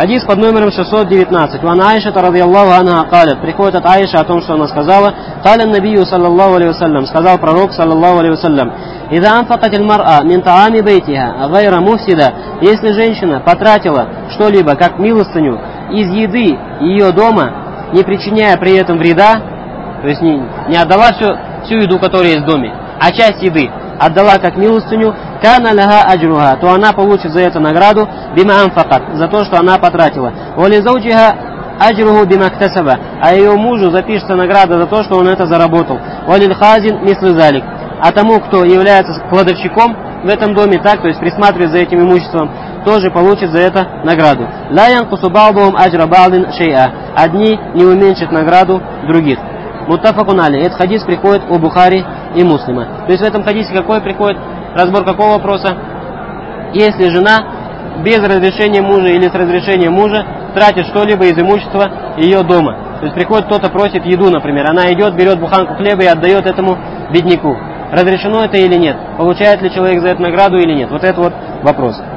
Хадис под номером 619. Ван Айша радийаллаху анха калят. Приходит от Аиша о том, что она сказала. Каля набию саллаллаху алейхи вассалям. Сказал пророк саллаллаху алейхи вассалям. Ида анфакатиль мар'a мин таами бейтиха гайра муфсида. Если женщина потратила что-либо, как милостыню, из еды ее дома, не причиняя при этом вреда, то есть не отдала всю еду, которая есть в доме, а часть еды отдала как милостыню, кана лаха аджруха, то она получит за это награду бима анфакат, за то, что она потратила. Вали зауджиха аджруху бима ктасаба, а ее мужу запишется награда за то, что он это заработал. Валил хазин мислу залик, а тому, кто является кладовщиком в этом доме, так, то есть присматривает за этим имуществом, тоже получит за это награду. Ла янкусу ба'духум аджра ба'дин шей'a, одни не уменьшат награду других. Муттафакун алейх. Этот хадис приходит у Бухари и Муслима. То есть в этом хадисе какой приходит разбор какого вопроса? Если жена без разрешения мужа или с разрешения мужа тратит что-либо из имущества ее дома. То есть приходит кто-то, просит еду, например. Она идет, берет буханку хлеба и отдает этому бедняку. Разрешено это или нет? Получает ли человек за это награду или нет? Вот это вот вопрос.